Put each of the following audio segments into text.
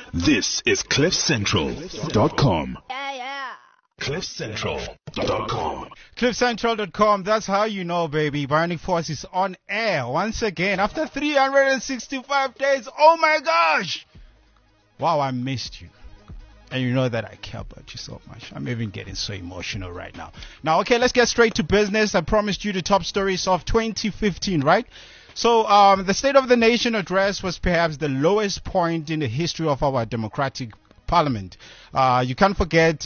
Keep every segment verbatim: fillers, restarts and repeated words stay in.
This is cliff central dot com. Yeah, yeah. cliff central dot com. cliff central dot com, that's how you know, baby. Bionic Force is on air once again after three hundred sixty-five days. Oh my gosh! Wow, I missed you. And you know that I care about you so much. I'm even getting so emotional right now. Now, okay, let's get straight to business. I promised you the top stories of twenty fifteen, right? So, um, the State of the Nation address was perhaps the lowest point in the history of our democratic parliament. Uh, you can't forget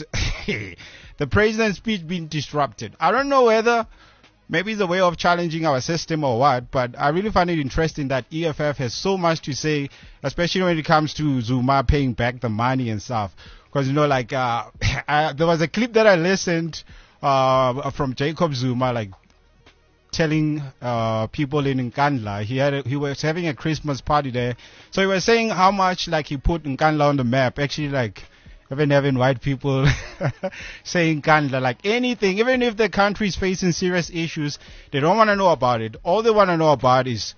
the president's speech being disrupted. I don't know whether maybe it's a way of challenging our system or what, but I really find it interesting that E F F has so much to say, especially when it comes to Zuma paying back the money and stuff. Because, you know, like, uh, I, there was a clip that I listened uh, from Jacob Zuma, like, telling uh, people in Nkandla, he had a, he was having a Christmas party there. So he was saying how much, like, he put Nkandla on the map. Actually, like, even having white people saying Nkandla, like anything, even if the country is facing serious issues, they don't want to know about it. All they want to know about is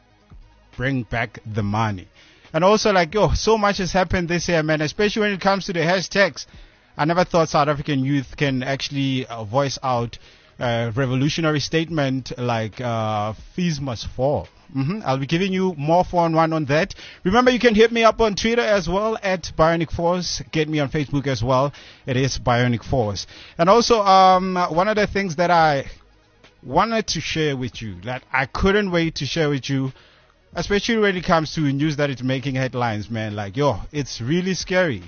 bring back the money. And also, like, yo, so much has happened this year, man, especially when it comes to the hashtags. I never thought South African youth can actually uh, voice out a revolutionary statement like uh, fees must fall. Mm-hmm. I'll be giving you more four on one on that. Remember, you can hit me up on Twitter as well at Bionic Force. Get me on Facebook as well. It is Bionic Force. And also, um, one of the things that I wanted to share with you, that I couldn't wait to share with you, especially when it comes to news that is making headlines, man. Like, yo, it's really scary.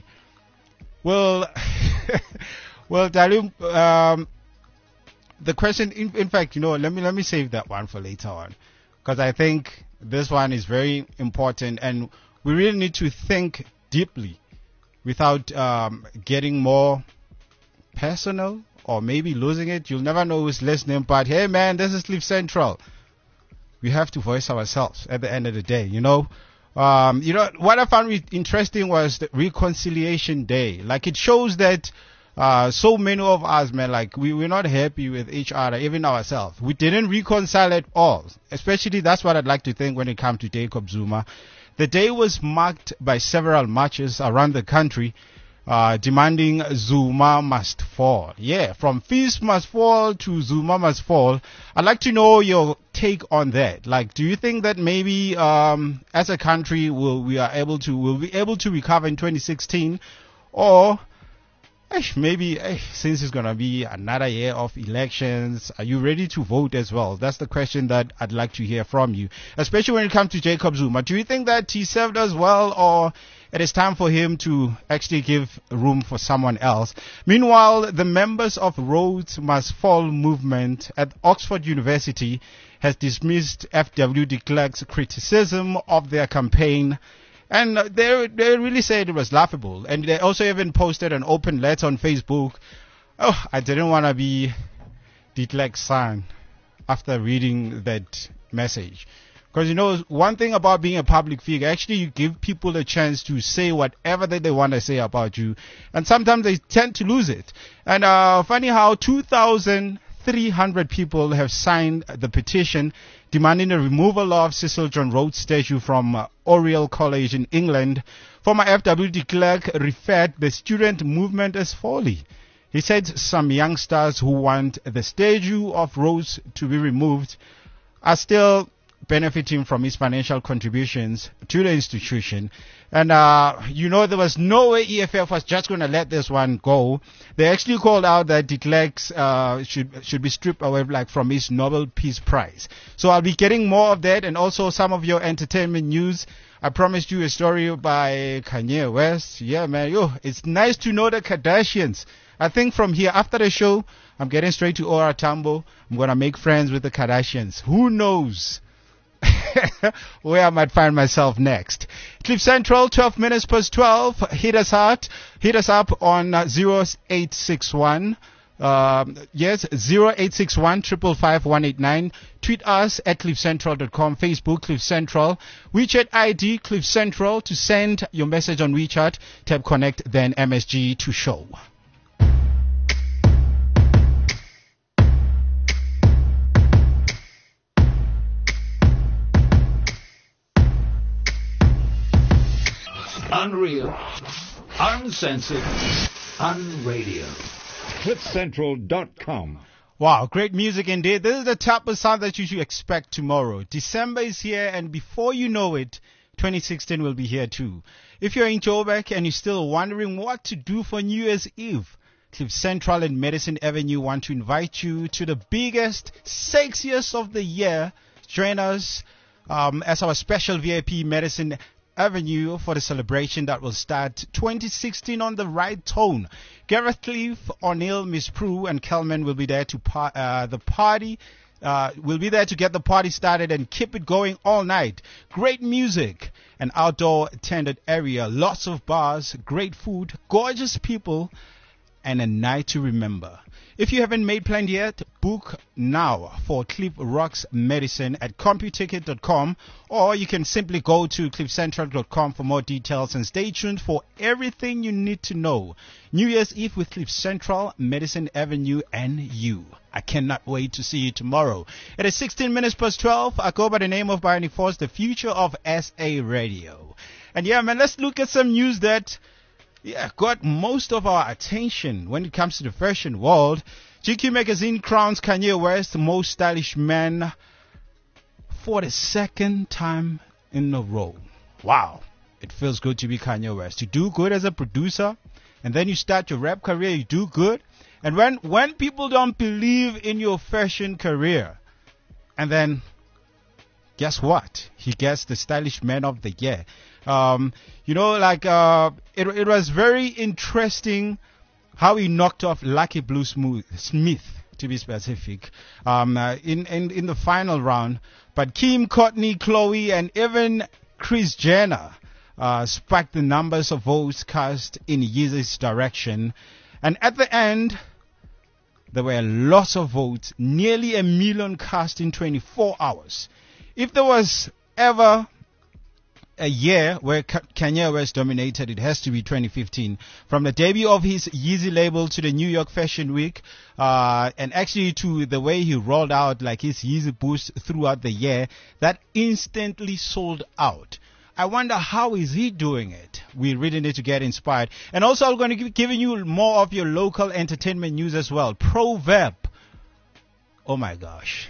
Well, well, Dalim, um, the question, in, in fact, you know, let me let me save that one for later on, because I think this one is very important, and we really need to think deeply without um, getting more personal or maybe losing it. You'll never know who's listening, but hey, man, this is Cliff Central. We have to voice ourselves at the end of the day, you know. Um, you know, what I found re- interesting was the Reconciliation Day. Like, it shows that Uh, so many of us, man, like, we we're not happy with each other, even ourselves. We didn't reconcile at all. Especially, that's what I'd like to think when it comes to Jacob Zuma. The day was marked by several marches around the country, uh, demanding Zuma must fall. Yeah, from fees must fall to Zuma must fall. I'd like to know your take on that. Like, do you think that maybe, um, as a country, will we are able to, will be able to recover in twenty sixteen, or maybe since it's going to be another year of elections, are you ready to vote as well? That's the question that I'd like to hear from you, especially when it comes to Jacob Zuma. Do you think that he served us well, or it is time for him to actually give room for someone else? Meanwhile, the members of Rhodes Must Fall movement at Oxford University has dismissed F W de Klerk's criticism of their campaign. And they they really said it was laughable. And they also even posted an open letter on Facebook. Oh, I didn't want to be de Klerk's son after reading that message. Because, you know, one thing about being a public figure, actually you give people a chance to say whatever that they want to say about you. And sometimes they tend to lose it. And uh, funny how two thousand three hundred people have signed the petition demanding the removal of Cecil John Rhodes' statue from uh, Oriel College in England. Former F W de Klerk referred the student movement as folly. He said some youngsters who want the statue of Rhodes to be removed are still benefiting from his financial contributions to the institution. And, uh, you know, there was no way E F F was just going to let this one go. They actually called out that de Klerk's, uh, should, should be stripped away, like, from his Nobel Peace Prize. So I'll be getting more of that, and also some of your entertainment news. I promised you a story by Kanye West. Yeah, man, yo, it's nice to know the Kardashians. I think from here, after the show, I'm getting straight to O R Tambo. I'm going to make friends with the Kardashians. Who knows where I might find myself next. Cliff Central, twelve minutes past twelve. Hit us out. Hit us up on uh, zero eight six one. Um, yes, zero eight six one, five five five, one eight nine. Tweet us at cliff central dot com. Facebook, Cliff Central. WeChat I D, Cliff Central. To send your message on WeChat, tap connect, then M S G to show. Unreal. Uncensored. Unradio. cliff central dot com. Wow, great music indeed. This is the type of sound that you should expect tomorrow. December is here, and before you know it, twenty sixteen will be here too. If you're in Joburg and you're still wondering what to do for New Year's Eve, Cliff Central and Medicine Avenue want to invite you to the biggest, sexiest of the year. Join us um, as our special V I P Medicine Avenue for the celebration that will start twenty sixteen on the right tone. Gareth Cliff, O'Neill, Miss Prue, and Kelman will be there to par- uh, the party. Uh, will be there to get the party started and keep it going all night. Great music, an outdoor attended area, lots of bars, great food, gorgeous people, and a night to remember. If you haven't made plans yet, book now for Cliff Rocks Medicine at computicket dot com, or you can simply go to cliff central dot com for more details, and stay tuned for everything you need to know. New Year's Eve with Cliff Central, Medicine Avenue, and you. I cannot wait to see you tomorrow. It is sixteen minutes past twelve. I go by the name of Bionic Force, the future of S A Radio. And yeah, man, let's look at some news that Yeah, got most of our attention when it comes to the fashion world. G Q magazine crowns Kanye West the most stylish man for the second time in a row. Wow, it feels good to be Kanye West. You do good as a producer, and then you start your rap career, you do good. And when, when people don't believe in your fashion career, and then guess what? He gets the stylish man of the year. Um, you know, like, uh, it, it was very interesting how he knocked off Lucky Blue Smooth, Smith, to be specific, um, uh, in, in, in the final round. But Kim, Courtney, Chloe, and even Kris Jenner, uh, spiked the numbers of votes cast in Yeezy's direction. And at the end, there were lots of votes, nearly a million cast in twenty-four hours. If there was ever a year where Kanye West dominated, it has to be twenty fifteen. From the debut of his Yeezy label to the New York Fashion Week, uh, and actually to the way he rolled out like his Yeezy boost throughout the year, that instantly sold out. I wonder how is he doing it? We really need to get inspired. And also I'm going to be giving you more of your local entertainment news as well. Proverb. Oh my gosh.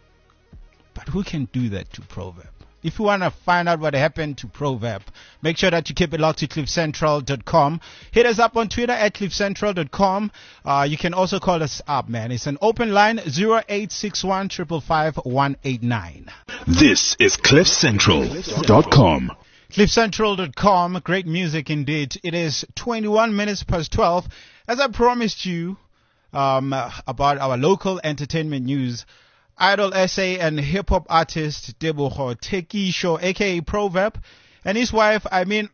But who can do that to Proverb? If you want to find out what happened to Proverb, make sure that you keep it locked to cliff central dot com. Hit us up on Twitter at cliff central dot com. Uh, you can also call us up, man. It's an open line, zero eight six one, five five five, one eight nine. This is cliff central dot com. cliff central dot com. Great music indeed. It is twenty-one minutes past twelve. As I promised you um, about our local entertainment news, Idol S A and hip-hop artist Tebogo Tekisho, aka Proverb, and his wife, I mean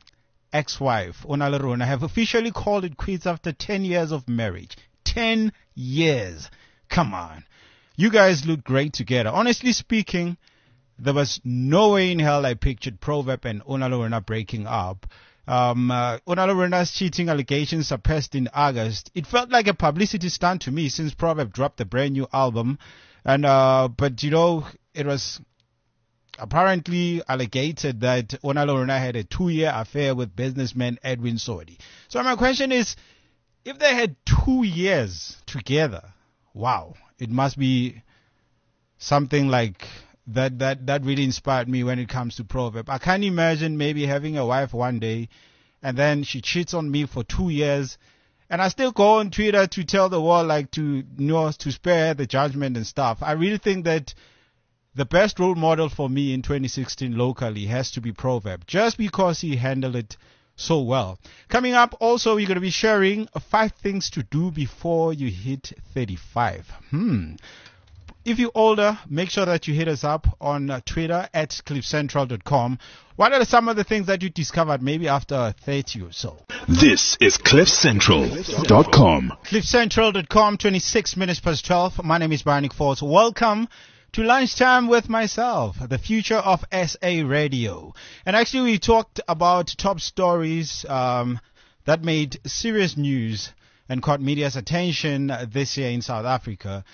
ex-wife, Onalerona, have officially called it quits after ten years of marriage. ten years. Come on. You guys look great together. Honestly speaking, there was no way in hell I pictured Proverb and Onalerona breaking up. Um, uh, Onaleroona's cheating allegations surfaced in August. It felt like a publicity stunt to me since Proverb dropped a brand new album. And, uh, but you know, it was apparently allegated that Onalerona had a two-year affair with businessman Edwin Sodi. So my question is, if they had two years together, wow, it must be something like that, that, that really inspired me when it comes to Proverb. I can't imagine maybe having a wife one day and then she cheats on me for two years. And I still go on Twitter to tell the world, like, to, you know, to spare the judgment and stuff. I really think that the best role model for me in twenty sixteen locally has to be Proverb, just because he handled it so well. Coming up, also, we're going to be sharing five things to do before you hit thirty-five. Hmm. If you're older, make sure that you hit us up on uh, Twitter at cliff central dot com. What are some of the things that you discovered maybe after thirty or so? This is cliff central dot com. cliff central dot com, twenty-six minutes past twelve. My name is Bionic Force. Welcome to Lunchtime with myself, the future of S A Radio. And actually, we talked about top stories um, that made serious news and caught media's attention this year in South Africa.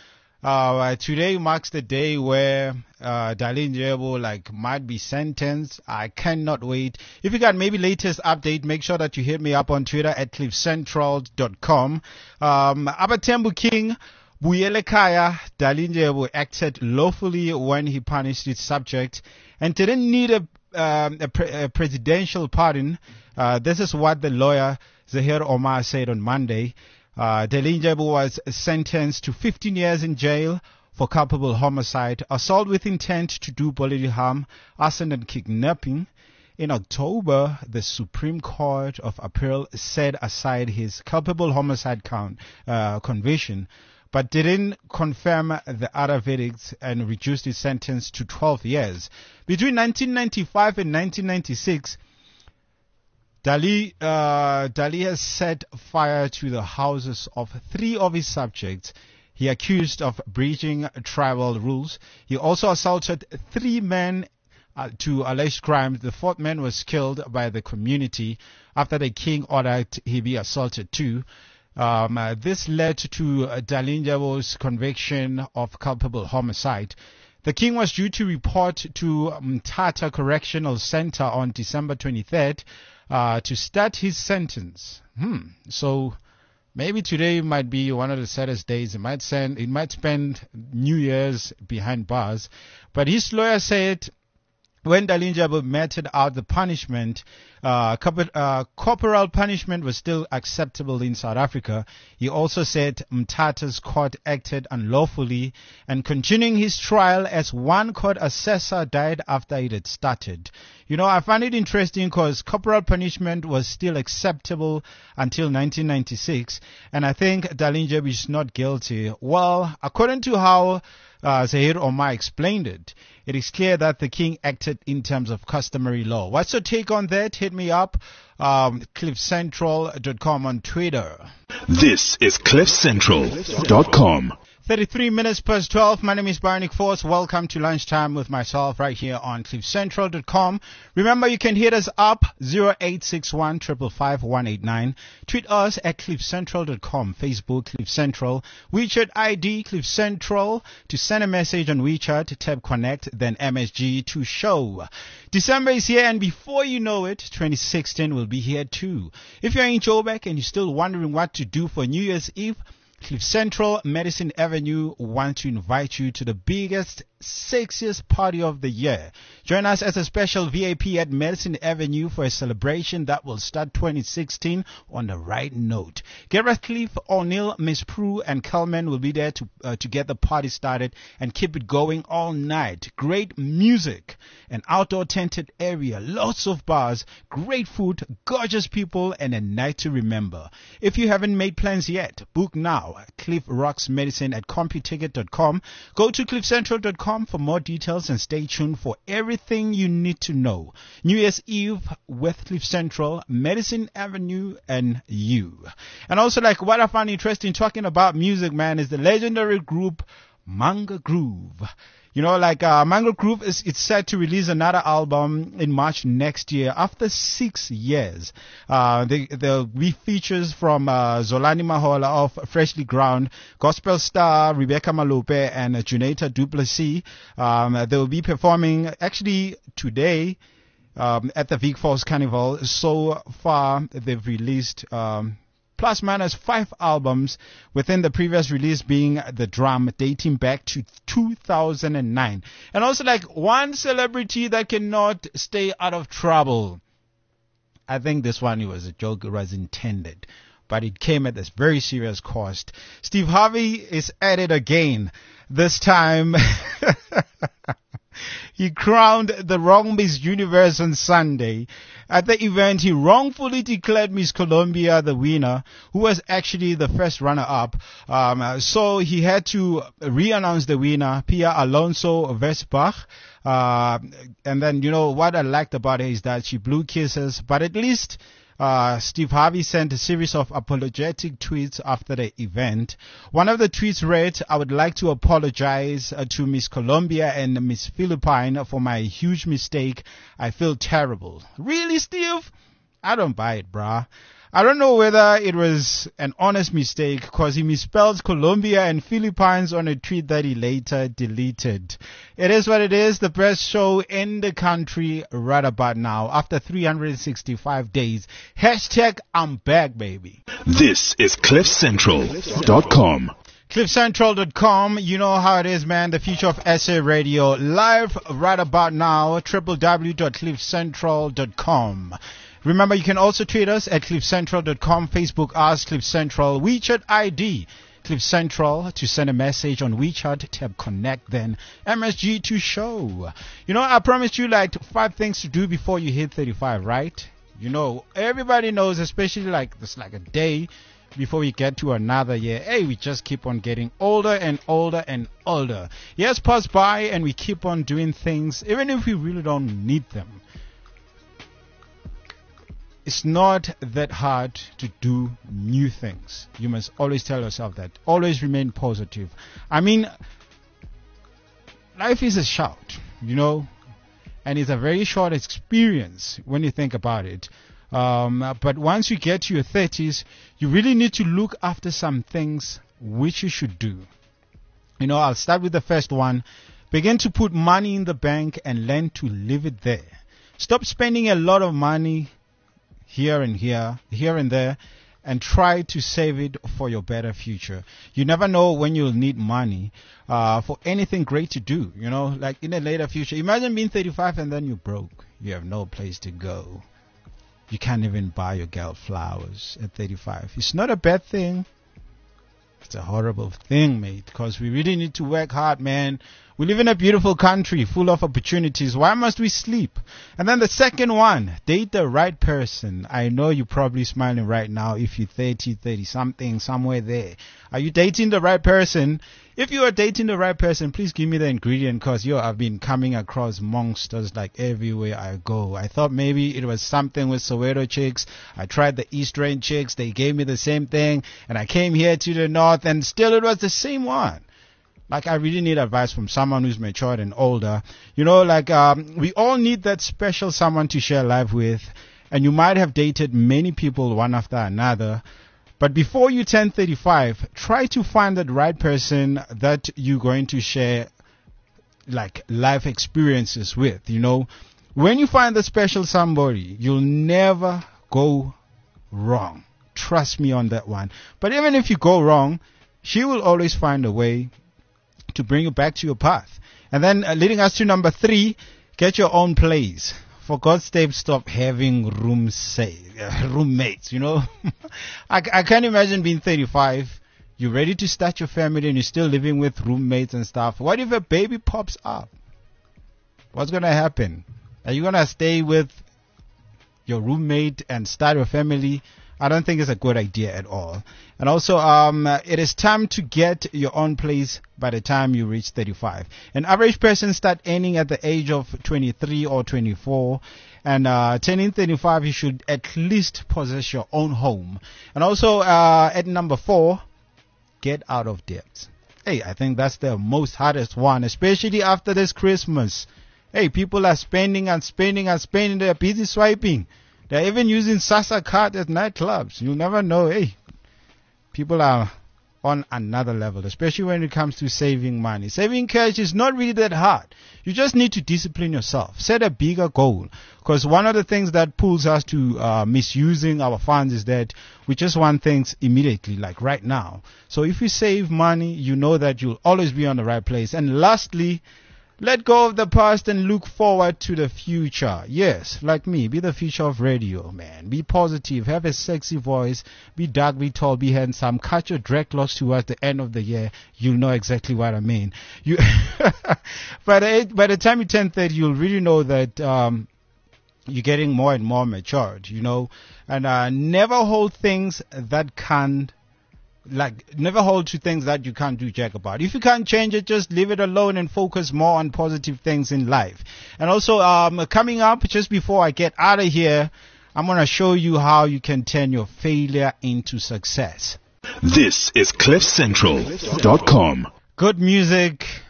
Uh, today marks the day where uh, Darlene Jebo like might be sentenced. I cannot wait. If you got maybe latest update, make sure that you hit me up on Twitter at cliff central dot com. Um, Abatembu King Buyelekaya, Darlene Jebo acted lawfully when he punished its subject and didn't need a, um, a, pre- a presidential pardon. Uh, this is what the lawyer Zahir Omar said on Monday. Uh, Darlene Jebo was sentenced to fifteen years in jail for culpable homicide, assault with intent to do bodily harm, arson and kidnapping. In October, the Supreme Court of Appeal set aside his culpable homicide count, uh, conviction, but didn't confirm the other verdicts and reduced his sentence to twelve years. Between nineteen ninety-five and nineteen ninety-six, Dali, uh, Dali has set fire to the houses of three of his subjects. He accused of breaching tribal rules. He also assaulted three men uh, to alleged crimes. The fourth man was killed by the community after the king ordered he be assaulted too. Um, uh, this led to uh, Darlene Jebo's conviction of culpable homicide. The king was due to report to Mthatha Correctional Center on December twenty-third. Uh, to start his sentence. Hmm. So maybe today might be one of the saddest days. It might send, it might spend New Year's behind bars. But his lawyer said when Darlene Jebo meted out the punishment, uh, corpor- uh, corporal punishment was still acceptable in South Africa. He also said Mthatha's court acted unlawfully and continuing his trial as one court assessor died after it had started. You know, I find it interesting because corporal punishment was still acceptable until nineteen ninety-six, and I think Darlene Jebo is not guilty. Well, according to how uh, Zahir Omar explained it, it is clear that the king acted in terms of customary law. What's your take on that? Hit me up, um, cliff central dot com on Twitter. This is cliff central dot com. thirty-three minutes past twelve. My name is Bionic Force. Welcome to lunchtime with myself right here on cliff central dot com. Remember, you can hit us up zero eight six one, five five five, one eight nine. Tweet us at cliff central dot com. Facebook, Cliff Central. WeChat I D, Cliff Central. To send a message on WeChat, tap connect, then M S G to show. December is here, and before you know it, twenty sixteen will be here too. If you're in Joburg and you're still wondering what to do for New Year's Eve, Cliff Central, Madison Avenue want to invite you to the biggest, sexiest party of the year. Join us as a special V I P at Madison Avenue for a celebration that will start twenty sixteen on the right note. Gareth Cliff, O'Neill, Miss Prue, and Kelman will be there to uh, to get the party started and keep it going all night. Great music, an outdoor tented area, lots of bars, great food, gorgeous people, and a night to remember. If you haven't made plans yet, book now. Cliff Rocks Medicine at computicket dot com. Go to cliff central dot com for more details and stay tuned for everything you need to know. New Year's Eve with Cliff Central, Madison Avenue, and you. And also, like, what I find interesting talking about music, man, is the legendary group Manga Groove. You know, like uh, Manga Groove is it's set to release another album in March next year after six years. Uh, they, there'll be features from uh, Zolani Mahola of Freshly Ground, gospel star Rebecca Malope, and uh, Juneta Duplessis. Um, they will be performing actually today um, at the Vic Falls Carnival. So far, they've released Um, plus minus five albums, within the previous release being The Drum, dating back to two thousand nine. And also, like, one celebrity that cannot stay out of trouble. I think this one, it was a joke, it was intended, but it came at this very serious cost. Steve Harvey is at it again. This time, he crowned the wrong Miss Universe on Sunday. At the event, he wrongfully declared Miss Colombia the winner, who was actually the first runner-up. Um, so he had to re-announce the winner, Pia Alonso Vesbach. Uh, and then, you know, what I liked about her is that she blew kisses, but at least Uh, Steve Harvey sent a series of apologetic tweets after the event. One of the tweets read, "I would like to apologize uh, to Miss Colombia and Miss Philippine for my huge mistake. I feel terrible." Really, Steve? I don't buy it, brah. I don't know whether it was an honest mistake because he misspelled Colombia and Philippines on a tweet that he later deleted. It is what it is. The best show in the country right about now after three hundred sixty-five days. Hashtag I'm back, baby. This is cliff central dot com. cliff central dot com, you know how it is, man. The future of S A Radio, live right about now, w w w dot cliff central dot com. Remember, you can also tweet us at cliff central dot com, Facebook us, Cliff Central, WeChat I D, Cliff Central, to send a message on WeChat, tab connect, then M S G to show. You know, I promised you like five things to do before you hit thirty-five, right? You know, everybody knows, especially like this, like a day before we get to another year, hey, we just keep on getting older and older and older. Years pass by and we keep on doing things even if we really don't need them. It's not that hard to do new things. You must always tell yourself that. Always remain positive. I mean, life is a shout, you know, and it's a very short experience when you think about it. Um, but once you get to your thirties, you really need to look after some things which you should do. You know, I'll start with the first one. Begin to put money in the bank and learn to leave it there. Stop spending a lot of money here and here, here and there, and try to save it for your better future. You never know when you'll need money uh, for anything great to do, you know, like in a later future. Imagine being thirty-five and then you're broke. You have no place to go. You can't even buy your girl flowers at thirty-five. It's not a bad thing. It's a horrible thing, mate, because we really need to work hard, man. We live in a beautiful country full of opportunities. Why must we sleep? And then the second one, date the right person. I know you're probably smiling right now if you're thirty, thirty-something, somewhere there. Are you dating the right person? If you are dating the right person, please give me the ingredient because, yo, I've been coming across monsters like everywhere I go. I thought maybe it was something with Soweto chicks. I tried the Eastern chicks. They gave me the same thing. And I came here to the north and still it was the same one. Like, I really need advice from someone who's matured and older. You know, like, um, we all need that special someone to share life with. And you might have dated many people one after another. But before you turn thirty-five, try to find that right person that you're going to share, like, life experiences with, you know. When you find the special somebody, you'll never go wrong. Trust me on that one. But even if you go wrong, she will always find a way to bring you back to your path. And then uh, leading us to number three, get your own place. For God's sake, stop having room say, uh, roommates, you know. I, I can't imagine being thirty-five. You're ready to start your family and you're still living with roommates and stuff. What if a baby pops up? What's going to happen? Are you going to stay with your roommate and start your family? I don't think it's a good idea at all. And also, um, it is time to get your own place by the time you reach thirty-five. An average person start earning at the age of twenty-three or twenty-four. And uh, turning thirty-five, you should at least possess your own home. And also, uh, at number four, get out of debt. Hey, I think that's the most hardest one, especially after this Christmas. Hey, people are spending and spending and spending. They're busy swiping. They're even using SASA card at nightclubs. You'll never know. Hey, people are on another level, especially when it comes to saving money. Saving cash is not really that hard. You just need to discipline yourself. Set a bigger goal. Because one of the things that pulls us to uh, misusing our funds is that we just want things immediately, like right now. So if you save money, you know that you'll always be on the right place. And lastly, let go of the past and look forward to the future. Yes, like me, be the future of radio, man. Be positive, have a sexy voice, be dark, be tall, be handsome. Cut your dreadlocks towards the end of the year. You'll know exactly what I mean. You, by the by the time you turn thirty, you'll really know that um, you're getting more and more matured, you know. And uh, never hold things that can't. Like, never hold to things that you can't do jack about. If you can't change it, just leave it alone and focus more on positive things in life. And also, um, coming up, just before I get out of here, I'm going to show you how you can turn your failure into success. This is cliff central dot com. Good music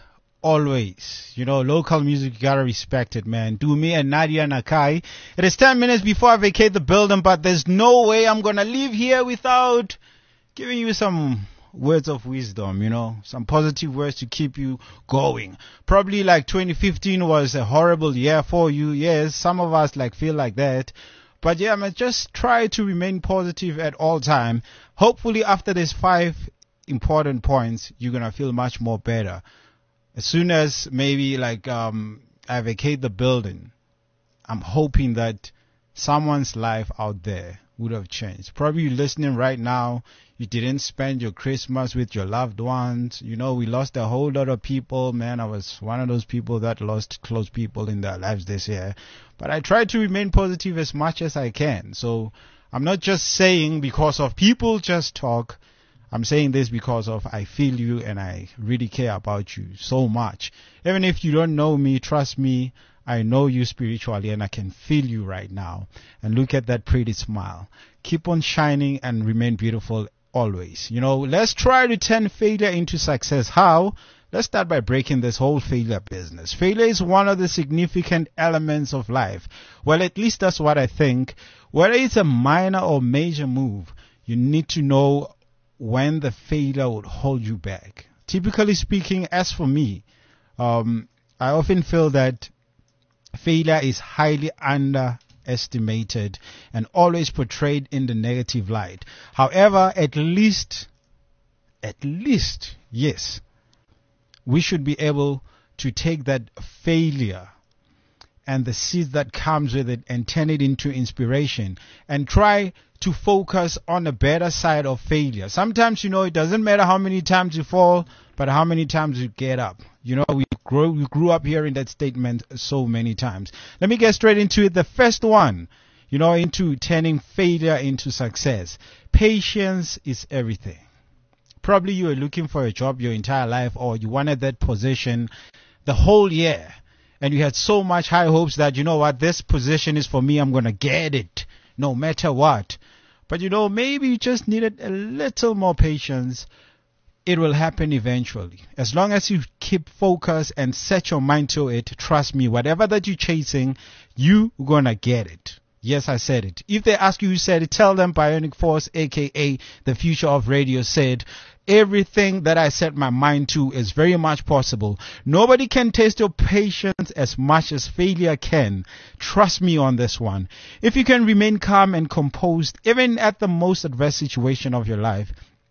always. You know, local music, you gotta respect it, man. Do me and Nadia Nakai. It is ten minutes before I vacate the building, but there's no way I'm gonna leave here without giving you some words of wisdom, you know, some positive words to keep you going. Probably like twenty fifteen was a horrible year for you. Yes, some of us like feel like that. But yeah, man, just try to remain positive at all time. Hopefully after these five important points, you're going to feel much more better. As soon as maybe like um, I vacate the building, I'm hoping that someone's life out there would have changed. Probably you're listening right now, you didn't spend your Christmas with your loved ones. You know, we lost a whole lot of people, man. I was one of those people that lost close people in their lives this year. But I try to remain positive as much as I can. So I'm not just saying because of people just talk. I'm saying this because of I feel you and I really care about you so much. Even if you don't know me, trust me, I know you spiritually and I can feel you right now. And look at that pretty smile. Keep on shining and remain beautiful always. You know, let's try to turn failure into success. How? Let's start by breaking this whole failure business. Failure is one of the significant elements of life. Well, at least that's what I think. Whether it's a minor or major move, you need to know when the failure would hold you back. Typically speaking, as for me, um, I often feel that failure is highly underestimated and always portrayed in the negative light. However, at least, at least, yes, we should be able to take that failure and the seed that comes with it and turn it into inspiration and try to focus on the better side of failure. Sometimes, you know, it doesn't matter how many times you fall, but how many times you get up. You know, we grew, we grew up hearing that statement so many times. Let me get straight into it. The first one, you know, into turning failure into success. Patience is everything. Probably you were looking for a job your entire life, or you wanted that position the whole year. And you had so much high hopes that, you know what, this position is for me. I'm going to get it no matter what. But, you know, maybe you just needed a little more patience. It will happen eventually. As long as you keep focus and set your mind to it, trust me, whatever that you're chasing, you're going to get it. Yes, I said it. If they ask you who said it, tell them Bionic Force, a k a the future of radio, said, everything that I set my mind to is very much possible. Nobody can test your patience as much as failure can. Trust me on this one. If you can remain calm and composed, even at the most adverse situation of your life,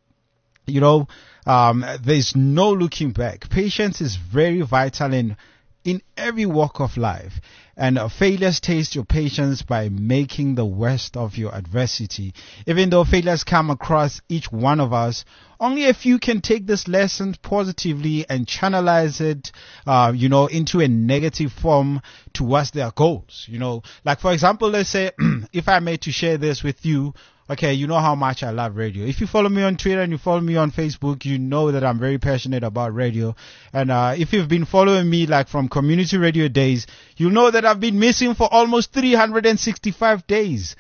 you know, um, there's no looking back. Patience is very vital in in every walk of life. And uh, failures taste your patience by making the worst of your adversity. Even though failures come across each one of us, only a few can take this lesson positively and channelize it, uh, you know, into a negative form towards their goals. You know, like for example, let's say if I made to share this with you, okay, you know how much I love radio. If you follow me on Twitter and you follow me on Facebook, you know that I'm very passionate about radio. And uh, if you've been following me like from community radio days, you know that I've been missing for almost three hundred sixty-five days.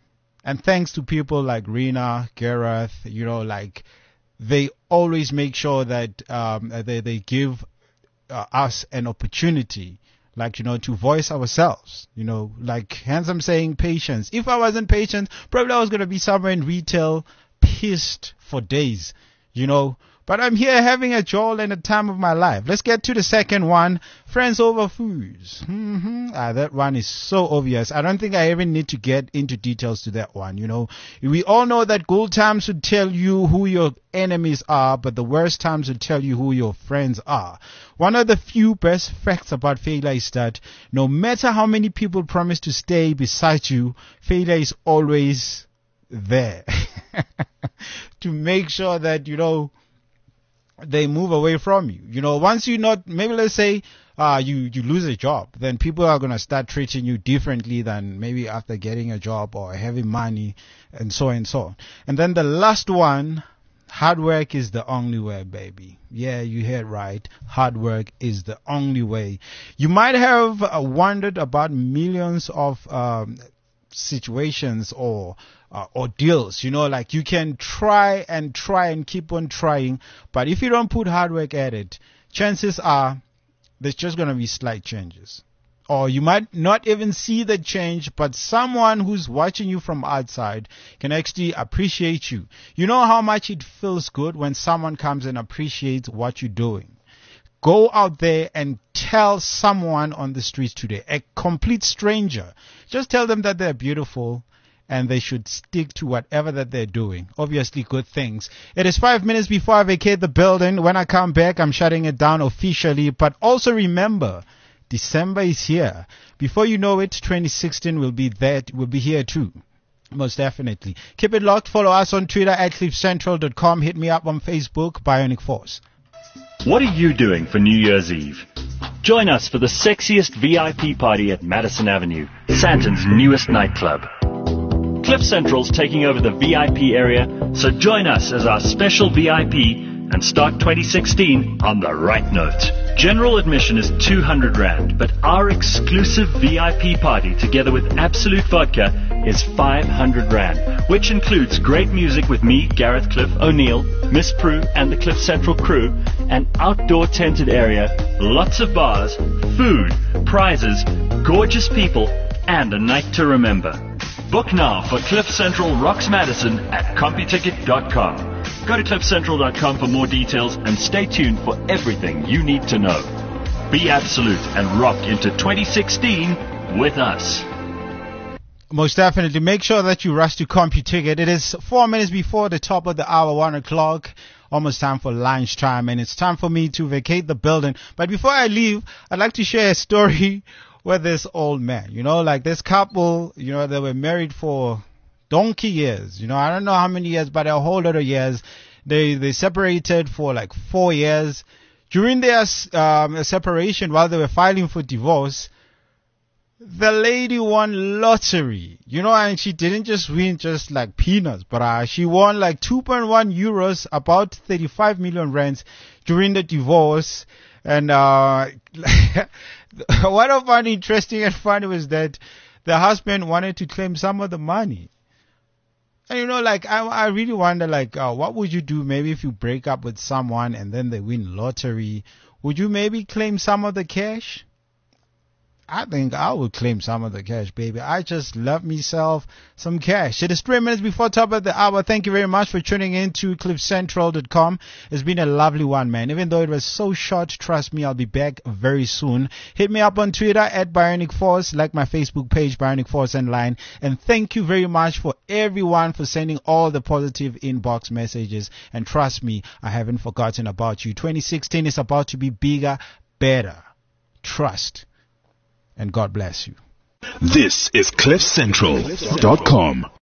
And thanks to people like Rena, Gareth, you know, like they always make sure that um, they, they give uh, us an opportunity, like, you know, to voice ourselves, you know, like Handsome saying patience. If I wasn't patient, probably I was going to be somewhere in retail, pissed for days, you know. But I'm here having a jolt and a time of my life. Let's get to the second one. Friends over foods. Mm-hmm. Ah, that one is so obvious. I don't think I even need to get into details to that one, you know. We all know that good times would tell you who your enemies are, but the worst times would tell you who your friends are. One of the few best facts about failure is that no matter how many people promise to stay beside you, failure is always there to make sure that, you know, they move away from you. You know, once you not, maybe let's say uh, you, you lose a job, then people are going to start treating you differently than maybe after getting a job or having money and so and so. And then the last one, hard work is the only way, baby. Yeah, you heard right. Hard work is the only way. You might have uh, wondered about millions of um, situations or uh, ordeals, you know, like you can try and try and keep on trying, but if you don't put hard work at it, chances are there's just going to be slight changes. Or you might not even see the change, but someone who's watching you from outside can actually appreciate you. You know how much it feels good when someone comes and appreciates what you're doing. Go out there and tell someone on the streets today, a complete stranger, just tell them that they're beautiful and they should stick to whatever that they're doing. Obviously, good things. It is five minutes before I vacate the building. When I come back, I'm shutting it down officially. But also remember, December is here. Before you know it, twenty sixteen will be there, will be here too. Most definitely. Keep it locked. Follow us on Twitter at cliff central dot com. Hit me up on Facebook, Bionic Force. What are you doing for New Year's Eve? Join us for the sexiest V I P party at Madison Avenue, Sandton's newest nightclub. Cliff Central's taking over the V I P area, so join us as our special V I P and start twenty sixteen on the right note. General admission is two hundred rand, but our exclusive V I P party together with Absolute Vodka is five hundred rand, which includes great music with me, Gareth Cliff O'Neill, Miss Prue and the Cliff Central crew, an outdoor tented area, lots of bars, food, prizes, gorgeous people, and a night to remember. Book now for Cliff Central Rocks Madison at computicket dot com. Go to cliff central dot com for more details and stay tuned for everything you need to know. Be absolute and rock into twenty sixteen with us. Most definitely. Make sure that you rush to CompuTicket. It is four minutes before the top of the hour, one o'clock. Almost time for lunchtime, and it's time for me to vacate the building. But before I leave, I'd like to share a story with this old man. You know, like this couple, you know, they were married for donkey years. You know, I don't know how many years, but a whole lot of years. They they separated for like four years. During their um, separation, while they were filing for divorce, the lady won lottery. You know, and she didn't just win just like peanuts, but uh, she won like two point one euros, about thirty-five million rands during the divorce. And uh, what I found interesting and funny was that the husband wanted to claim some of the money. And you know, like, I, I really wonder, like, uh, what would you do maybe if you break up with someone and then they win lottery? Would you maybe claim some of the cash? I think I would claim some of the cash, baby. I just love myself some cash. It is three minutes before top of the hour. Thank you very much for tuning in to cliff central dot com. It's been a lovely one, man. Even though it was so short, trust me, I'll be back very soon. Hit me up on Twitter at Bionic Force, like my Facebook page, Bionic Force Online. And thank you very much for everyone for sending all the positive inbox messages. And trust me, I haven't forgotten about you. twenty sixteen is about to be bigger, better. Trust. And God bless you. This is cliff central dot com.